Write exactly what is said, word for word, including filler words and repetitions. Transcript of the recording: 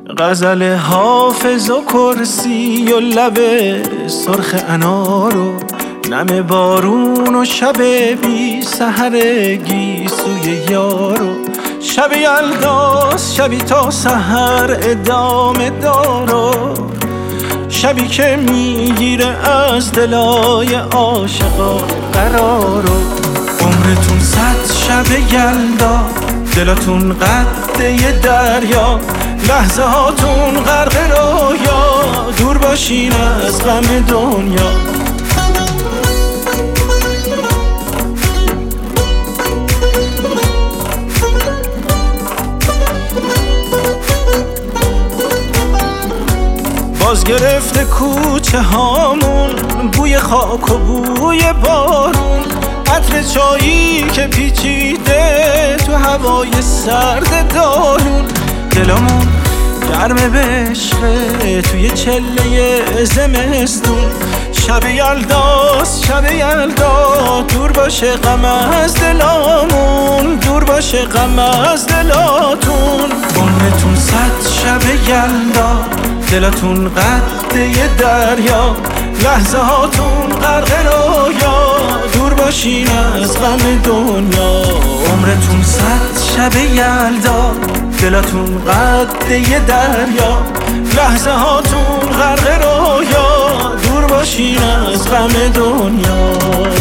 غزل حافظ و کرسی و لب سرخ انار و نم بارون و شب بی سحرگی سوی یارو شب یلداست، شبی تا سحر ادامه دارو، شبی که میگیره از دلای عاشقا قرارو. عمرتون صد شب یلدا، دلاتون قد یه دریا، لحظه هاتون غرق رویا، دور باشین از غم دنیا. باز گرفته کوچه هامون بوی خاک و بوی بارون، عطر چایی که پیچیده تو هوای سرد دارون. دلمون گرمه به عشقه توی چله زمستون، شب یلداست، شب یلدا، دور باشه غم از دلامون، دور باشه غم از دلاتون. عمرتون صد شب یلدا، دلاتون قد یه دریا، لحظه هاتون غرق رویا، دور باشین از غم دنیا. عمرتون صد شب یلدا، دلاتون قد یه دریا، لحظه هاتون غرق رویا، دور باشین از غم دنیا.